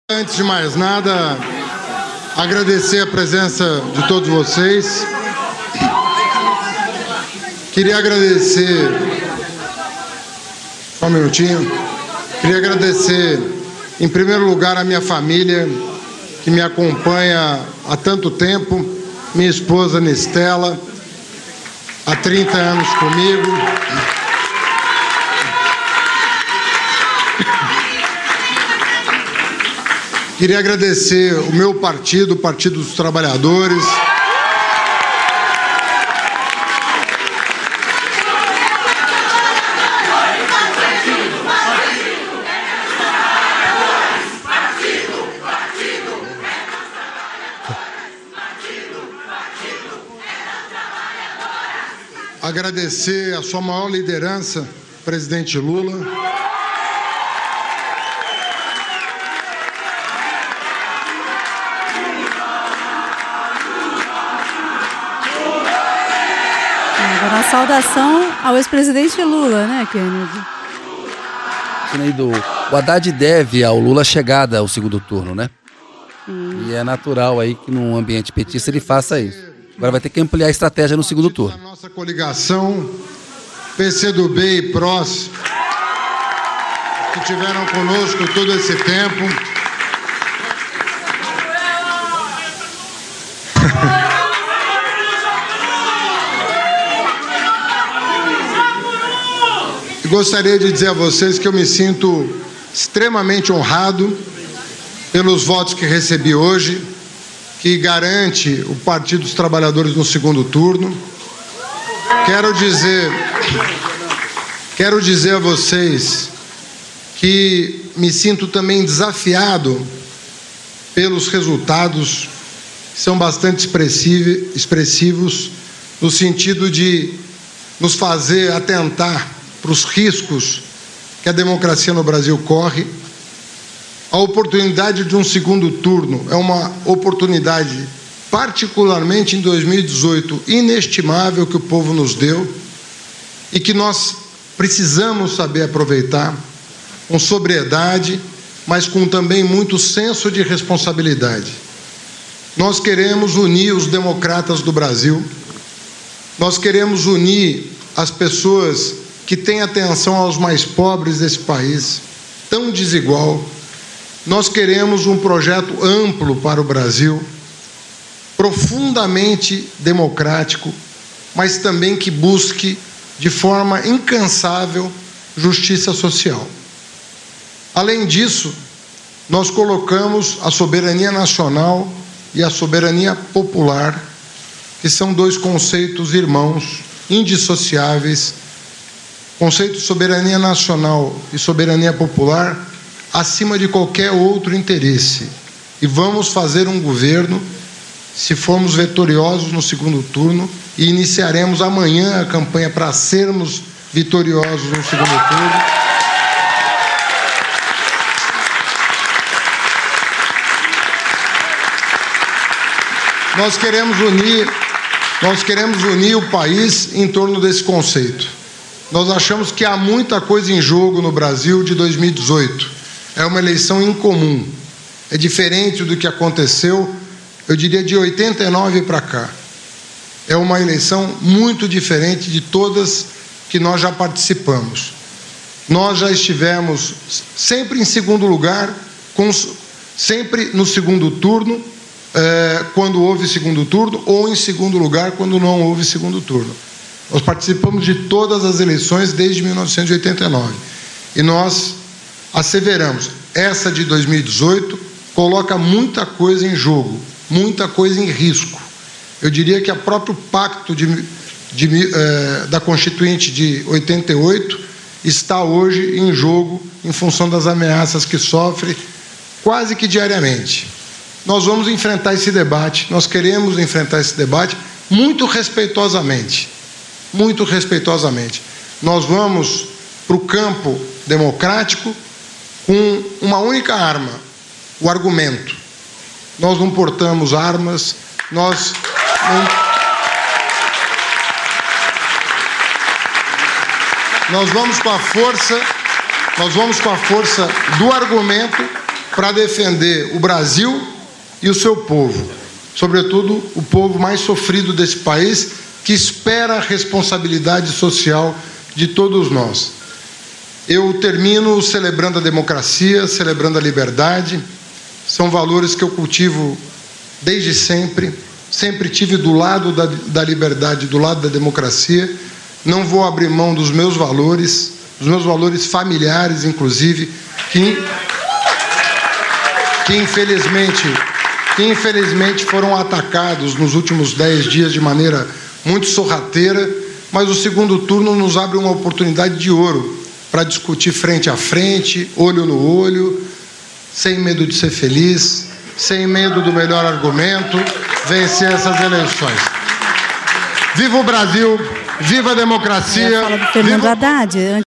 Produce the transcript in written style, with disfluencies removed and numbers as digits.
Antes de mais nada, agradecer a presença de todos vocês. Queria agradecer... Só um minutinho. Queria agradecer, em primeiro lugar, a minha família, que me acompanha há tanto tempo, minha esposa Nistela, há 30 anos comigo. Queria agradecer o meu partido, o Partido dos Trabalhadores. Agradecer a sua maior liderança, presidente Lula. Agora, a saudação ao ex-presidente Lula, né, Kennedy? O Haddad deve ao Lula a chegada ao segundo turno, né? E é natural aí que num ambiente petista ele faça isso. Agora vai ter que ampliar a estratégia no segundo turno. A nossa coligação, PCdoB e PROS, que tiveram conosco todo esse tempo. Gostaria de dizer a vocês que eu me sinto extremamente honrado pelos votos que recebi hoje, que garante o Partido dos Trabalhadores no segundo turno. Quero dizer a vocês que me sinto também desafiado pelos resultados, que são bastante expressivos, no sentido de nos fazer atentar para os riscos que a democracia no Brasil corre. A oportunidade de um segundo turno é uma oportunidade, particularmente em 2018, inestimável, que o povo nos deu e que nós precisamos saber aproveitar com sobriedade, mas com também muito senso de responsabilidade. Nós queremos unir os democratas do Brasil, nós queremos unir as pessoas que têm atenção aos mais pobres desse país, tão desigual. Nós queremos um projeto amplo para o Brasil, profundamente democrático, mas também que busque, de forma incansável, justiça social. Além disso, nós colocamos a soberania nacional e a soberania popular, que são dois conceitos irmãos, indissociáveis. Conceito de soberania nacional e soberania popular acima de qualquer outro interesse. E vamos fazer um governo, se formos vitoriosos no segundo turno, e iniciaremos amanhã a campanha para sermos vitoriosos no segundo turno. Nós queremos unir o país em torno desse conceito. Nós achamos que há muita coisa em jogo no Brasil de 2018. É uma eleição incomum. É diferente do que aconteceu, eu diria, de 89 para cá. É uma eleição muito diferente de todas que nós já participamos. Nós já estivemos sempre em segundo lugar, sempre no segundo turno, quando houve segundo turno, ou em segundo lugar quando não houve segundo turno. Nós participamos de todas as eleições desde 1989 e nós asseveramos, essa de 2018 coloca muita coisa em jogo, muita coisa em risco. Eu diria que o próprio pacto da Constituinte de 88 está hoje em jogo em função das ameaças que sofre quase que diariamente. Nós vamos enfrentar esse debate, nós queremos enfrentar esse debate muito respeitosamente. Muito respeitosamente. Nós vamos para o campo democrático com uma única arma, o argumento. Nós não portamos armas, nós vamos com a força do argumento para defender o Brasil e o seu povo, sobretudo o povo mais sofrido desse país, que espera a responsabilidade social de todos nós. Eu termino celebrando a democracia, celebrando a liberdade. São valores que eu cultivo desde sempre. Sempre tive do lado da liberdade, do lado da democracia. Não vou abrir mão dos meus valores familiares, inclusive, que infelizmente foram atacados nos últimos 10 dias de maneira muito sorrateira, mas o segundo turno nos abre uma oportunidade de ouro para discutir frente a frente, olho no olho, sem medo de ser feliz, sem medo do melhor argumento, vencer essas eleições. Viva o Brasil, viva a democracia! Fala do Fernando Haddad.